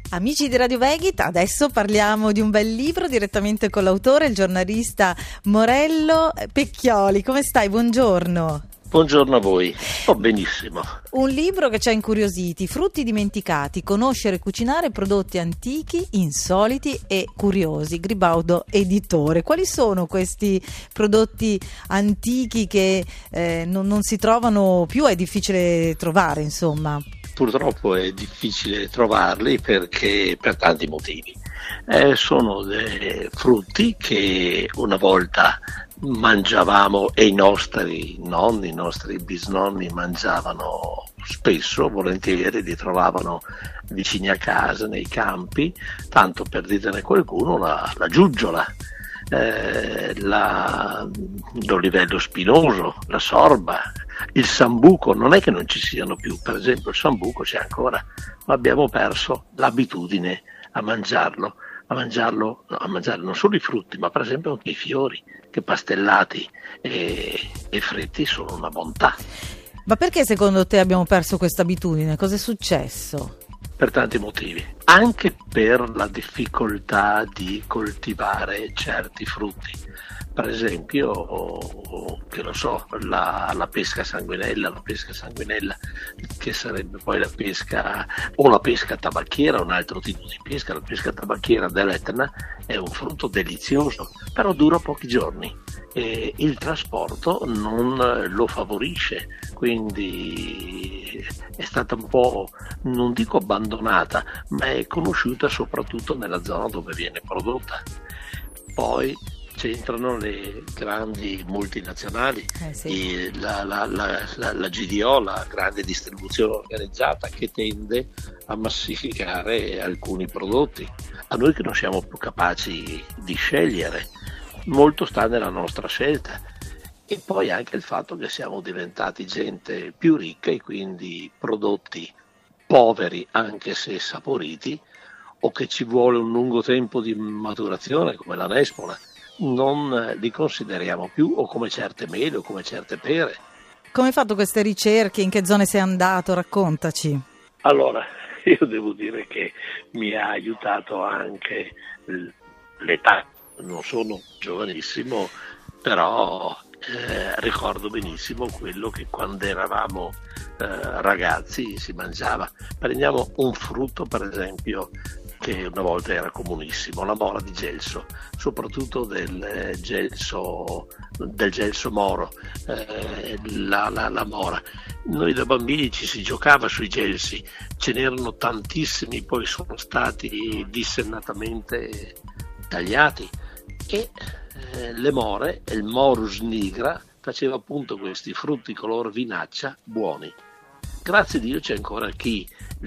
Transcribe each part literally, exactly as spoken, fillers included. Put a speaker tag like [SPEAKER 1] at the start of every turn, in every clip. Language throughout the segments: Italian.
[SPEAKER 1] Amici di Radio Vegit, adesso parliamo di un bel libro direttamente con l'autore, il giornalista Morello Pecchioli. Come stai? Buongiorno.
[SPEAKER 2] Buongiorno a voi, sto benissimo.
[SPEAKER 1] Un libro che ci ha incuriositi, Frutti dimenticati, conoscere e cucinare prodotti antichi, insoliti e curiosi. Gribaudo Editore. Quali sono questi prodotti antichi che eh, non, non si trovano più? È difficile trovare, insomma.
[SPEAKER 2] Purtroppo è difficile trovarli perché per tanti motivi. Eh, sono dei frutti che una volta mangiavamo e i nostri nonni, i nostri bisnonni mangiavano spesso, volentieri, li trovavano vicini a casa, nei campi, tanto per dirne qualcuno, la, la giuggiola, eh, la, l'olivello spinoso, la sorba, il sambuco. Non è che non ci siano più, per esempio il sambuco c'è ancora, ma abbiamo perso l'abitudine a mangiarlo, a mangiarlo, no, a mangiare non solo i frutti, ma per esempio anche i fiori, che pastellati e, e fritti sono una bontà.
[SPEAKER 1] Ma perché secondo te abbiamo perso questa abitudine? Cosa è successo?
[SPEAKER 2] Per tanti motivi, anche per la difficoltà di coltivare certi frutti. Per esempio, che lo so, la, la pesca sanguinella, la pesca sanguinella che sarebbe poi la pesca o la pesca tabacchiera, un altro tipo di pesca. La pesca tabacchiera dell'Etna è un frutto delizioso, però dura pochi giorni e il trasporto non lo favorisce, quindi è stata un po', non dico abbandonata, ma è conosciuta soprattutto nella zona dove viene prodotta. Poi c'entrano le grandi multinazionali,
[SPEAKER 1] eh sì.
[SPEAKER 2] la, la, la, la, la G D O, la grande distribuzione organizzata, che tende a massificare alcuni prodotti. A noi che non siamo più capaci di scegliere, molto sta nella nostra scelta. E poi anche il fatto che siamo diventati gente più ricca e quindi prodotti poveri anche se saporiti, o che ci vuole un lungo tempo di maturazione come la nespola, non li consideriamo più, o come certe mele o come certe pere.
[SPEAKER 1] Come hai fatto queste ricerche? In che zone sei andato? Raccontaci.
[SPEAKER 2] Allora, io devo dire che mi ha aiutato anche l'età. Non sono giovanissimo, però eh, ricordo benissimo quello che quando eravamo eh, ragazzi si mangiava. Prendiamo un frutto, per esempio, che una volta era comunissimo, la mora di gelso, soprattutto del gelso, del gelso moro, eh, la, la, la mora. Noi da bambini ci si giocava sui gelsi, ce n'erano tantissimi, poi sono stati dissennatamente tagliati, e eh, le more, il morus nigra, faceva appunto questi frutti color vinaccia buoni. Grazie a Dio c'è ancora chi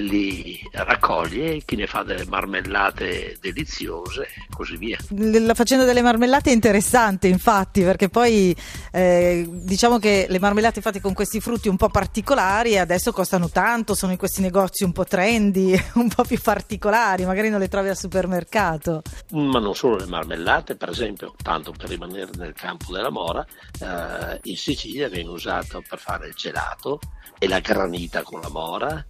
[SPEAKER 2] li raccoglie, chi ne fa delle marmellate deliziose e così via.
[SPEAKER 1] La faccenda delle marmellate è interessante, infatti, perché poi eh, diciamo che le marmellate fatte con questi frutti un po' particolari adesso costano tanto, sono in questi negozi un po' trendy, un po' più particolari, magari non le trovi al supermercato.
[SPEAKER 2] Ma non solo le marmellate, per esempio, tanto per rimanere nel campo della mora, eh, in Sicilia viene usato per fare il gelato e la granita con la mora,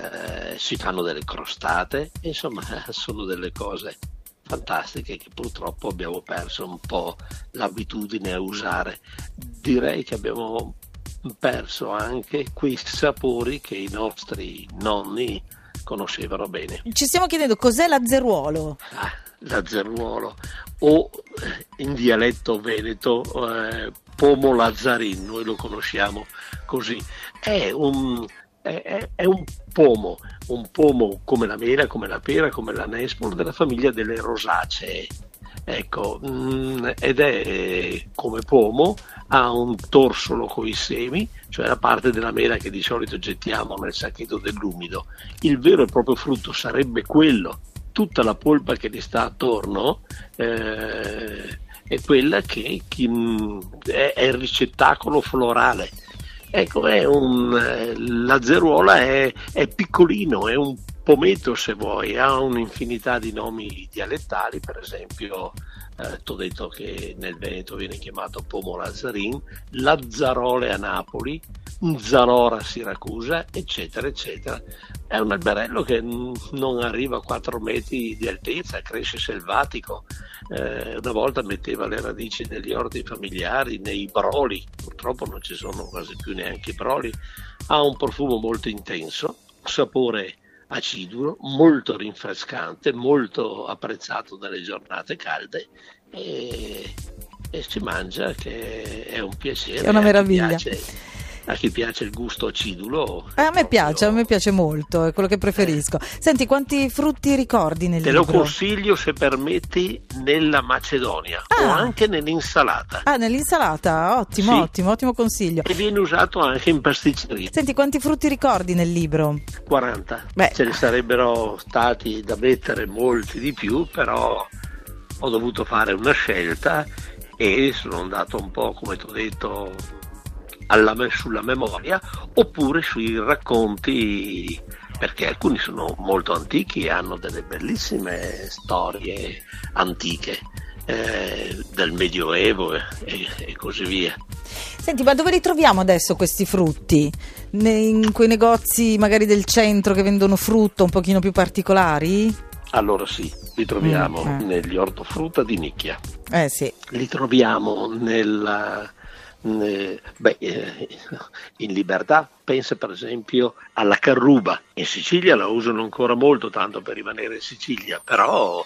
[SPEAKER 2] eh, si fanno delle crostate, insomma sono delle cose fantastiche che purtroppo abbiamo perso un po' l'abitudine a usare. Direi che abbiamo perso anche quei sapori che i nostri nonni conoscevano bene.
[SPEAKER 1] Ci stiamo chiedendo cos'è l'azzeruolo.
[SPEAKER 2] Ah, l'azzeruolo, o in dialetto veneto eh, pomo lazzarin, noi lo conosciamo così. È un, è, è un pomo, un pomo come la mela, come la pera, come la nespola, della famiglia delle rosacee. Ecco, mh, ed è come pomo, ha un torsolo coi semi, cioè la parte della mela che di solito gettiamo nel sacchetto dell'umido. Il vero e proprio frutto sarebbe quello. Tutta la polpa che gli sta attorno eh, è quella che chi, è, è il ricettacolo florale. Ecco, è un, l'azzeruola è, è piccolino, è un pometo, se vuoi, ha un'infinità di nomi dialettali, per esempio eh, ti ho detto che nel Veneto viene chiamato pomo lazzarin, lazzarole a Napoli, Nzarora a Siracusa, eccetera eccetera. È un alberello che non arriva a quattro metri di altezza, cresce selvatico, eh, una volta metteva le radici negli orti familiari, nei broli, purtroppo non ci sono quasi più neanche i broli. Ha un profumo molto intenso, sapore acidulo, molto rinfrescante, molto apprezzato dalle giornate calde, e, e si mangia, che è un piacere.
[SPEAKER 1] È una meraviglia.
[SPEAKER 2] A chi piace, a chi piace il gusto acidulo.
[SPEAKER 1] Eh, a me proprio... piace, a me piace molto, è quello che preferisco. Eh. Senti, quanti frutti ricordi nel
[SPEAKER 2] Te
[SPEAKER 1] libro?
[SPEAKER 2] Te lo consiglio, se permetti, nella macedonia ah. o anche nell'insalata.
[SPEAKER 1] Ah, nell'insalata, ottimo, sì. ottimo, ottimo consiglio.
[SPEAKER 2] E viene usato anche in pasticceria.
[SPEAKER 1] Senti, quanti frutti ricordi nel libro?
[SPEAKER 2] quaranta.
[SPEAKER 1] Beh.
[SPEAKER 2] Ce ne sarebbero stati da mettere molti di più, però ho dovuto fare una scelta e sono andato un po', come ti ho detto, alla me- sulla memoria, oppure sui racconti, perché alcuni sono molto antichi e hanno delle bellissime storie antiche, eh, del Medioevo e, e così via.
[SPEAKER 1] Senti, ma dove li troviamo adesso questi frutti? In quei negozi magari del centro che vendono frutto un pochino più particolari?
[SPEAKER 2] Allora sì, li troviamo
[SPEAKER 1] mm, eh.
[SPEAKER 2] negli ortofrutta di nicchia.
[SPEAKER 1] Eh sì.
[SPEAKER 2] Li troviamo nella... Beh, in Libertà, pensa per esempio alla carruba. In Sicilia la usano ancora molto, tanto per rimanere in Sicilia, però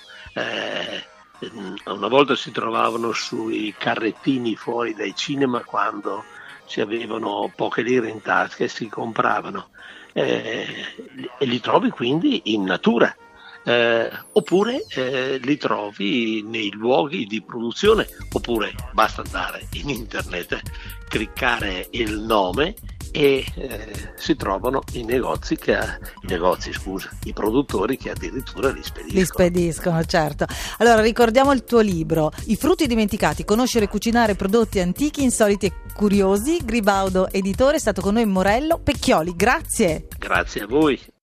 [SPEAKER 2] eh, una volta si trovavano sui carrettini fuori dai cinema quando si avevano poche lire in tasca e si compravano, eh, e li trovi quindi in natura. Eh, oppure eh, li trovi nei luoghi di produzione, oppure basta andare in internet, cliccare il nome e eh, si trovano i negozi che i negozi scusa i produttori che addirittura li spediscono.
[SPEAKER 1] Li spediscono, certo. Allora ricordiamo il tuo libro, I frutti dimenticati, conoscere e cucinare prodotti antichi, insoliti e curiosi. Gribaudo Editore, è stato con noi Morello Pecchioli, grazie.
[SPEAKER 2] Grazie a voi.